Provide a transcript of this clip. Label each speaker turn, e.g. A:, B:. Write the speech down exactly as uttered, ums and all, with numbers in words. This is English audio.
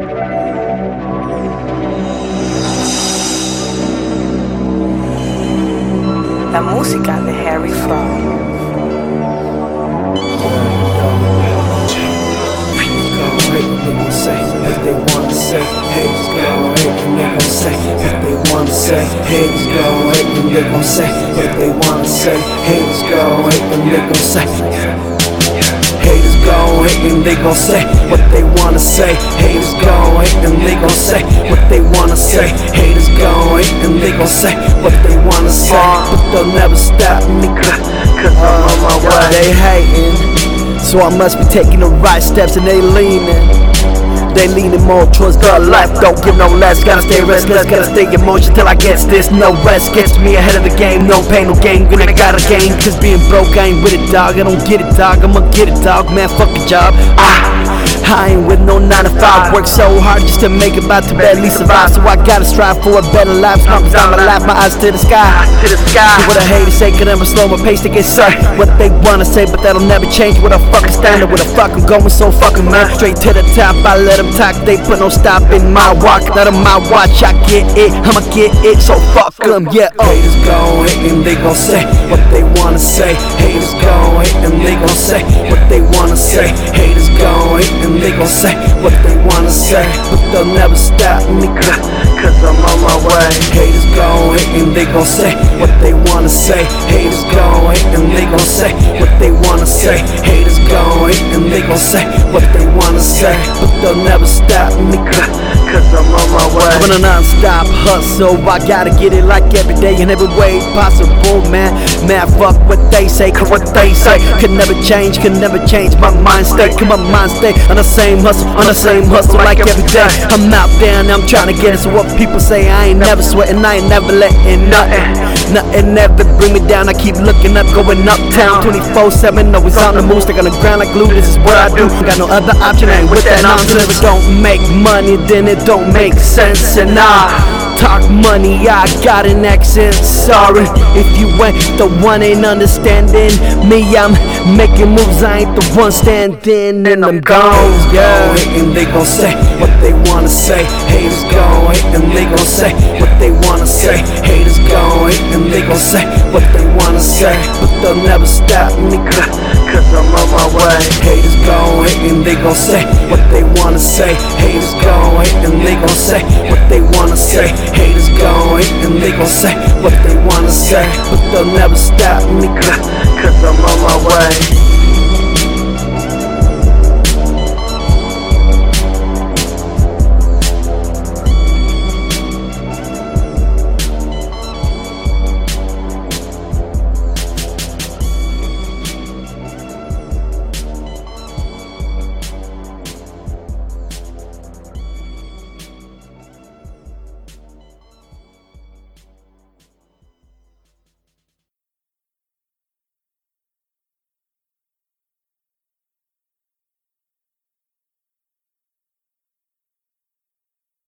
A: La música de Harry Fraud.
B: Say what they wanna say, haters go hate and they gon' say what they wanna say, haters go hate and they gon' say what they wanna say, haters go hate and they gon' say. Haters go hate and they gon' say what they wanna say, haters go hate and they gon' say what they wanna say, haters go hate and they gon' say what they wanna say, but they'll never stop me cause I'm on my way. They hating, so I must be taking the right steps and they leaning. They leaning more towards the life, don't give no less. Gotta stay restless, gotta stay emotion till I get this. No rest gets me ahead of the game, no pain, no gain, when I gotta gain. Cause being broke, I ain't with it, dog. I don't get it, dog, I'ma get it, dog. Man, fuck a job, ah I ain't with no nine to five. Work so hard just to make it, about to barely survive. So I gotta strive for a better life. Numbers down my life, my eyes to the sky. To the sky. So what I hate is say, could never slow my pace to get served. What they wanna say, but that'll never change. What a fucking standard, what the fuck I'm going so fucking man. Straight to the top, I let them talk. They put no stop in my walk. Not on my watch, I get it, I'ma get it. So fuck them, yeah. Oh. Haters go hate and they gon' say what they wanna say. Haters go hate and they gon' say what they wanna say. Haters go hate and they gon' say what they wanna say, but they'll never stop me cause I'm on my way. Haters go hate and they gon' say what they wanna say. Haters go hate and they gon' say what they wanna say. Haters go hate and they gon' say what they wanna say, but they'll never stop me cause I'm on my way. I'm on a non-stop hustle, I gotta get it like every day and every way possible, man. Man, fuck what they say, cause what they say could never change, could never change my mind state. Cause my mind stay on the same hustle, on the same hustle like every day. I'm out there and I'm trying to get it, so what people say, I ain't never sweating, I ain't never letting nothing, nothing ever bring me down. I keep looking up, going uptown, twenty-four seven, always on the move, stuck on the ground like glue. This is what I do, got no other option, I ain't with that nonsense. If it don't make money, then it don't make sense. And I talk money, I got an accent. Sorry if you ain't the one, ain't understanding me. I'm making moves, I ain't the one standing, and I'm gone. Yeah. And they gon' say what they wanna say. Haters go hate and they gon' say what they wanna say. Haters go hate and they gon' say what they wanna say, but they'll never stop me cause I'm on my way. Haters go hate and they gon' say what they wanna say. Haters go hate and they gon' say what they wanna say. Haters go hate and they gon' say what they wanna say, but they'll never stop me cause I'm on my way.